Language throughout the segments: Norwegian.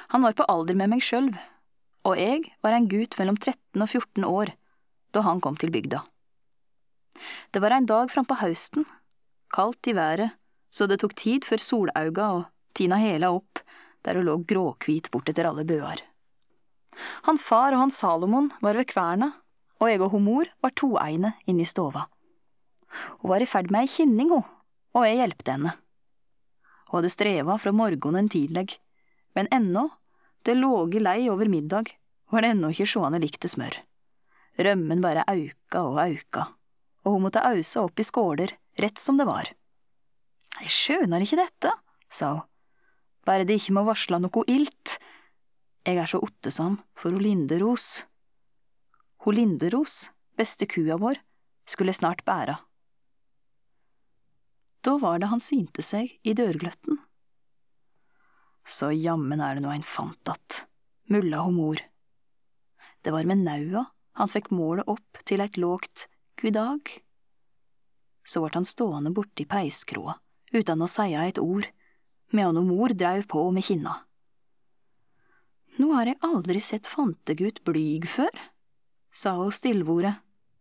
Han var på alder med meg sjølv, og jeg var en gutt mellom 13 og 14 år da han kom til bygda. Det var en dag frampå hausten, kaldt i været, så det tok tid før solauga og tina hela opp, der hun lå gråkvit bort etter alle bøar. Han far og han Salomon var ved kverna, og jeg og hun mor var toegne inne i stova. Hun var i ferd med ei kinning, hun, og jeg hjelpte henne. Hun hadde streva fra morgonen tidleg, men ennå, det låge lei over middag, var det ennå ikke sjående likt til smør. Rømmen bare auka, og hun måtte ausa opp i skåler, rett som det var. Jeg skjønner ikke dette, sa hun. Bare det ikke må varsla noe ilt. Jeg er så ottesam for hun Linderos. Hun Linderos, beste kua vår, skulle snart bæra. Da var det han synte seg i dørgløtten. Så jammen er det nå en fant at, mulla hun mor. Det var med naua han fikk målet opp til et lågt «Guddag». Så vart han stående borti peiskroa, uten å seie et ord, medan hun mor dreiv på med kinna. Nå har jeg aldri sett fantegutt blyg før, sa hun stillvore.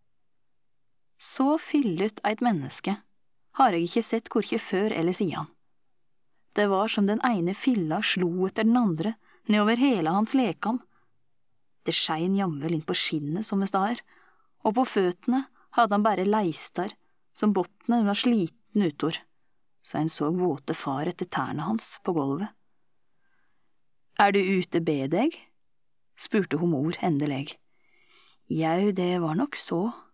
Så fyllet eit menneske har jeg ikke sett korkje før eller sidan. Det var som den ene filla slo etter den andre nedover hele hans lekam. Det skein jamvel inn på skinnet som det står, og på føttene hadde han bare leistar som botnen var sliten utor, så en så våte far etter tærne hans på gulvet. Er du ute be deg? Spurte hun mor endelig. Jau, det var nok så,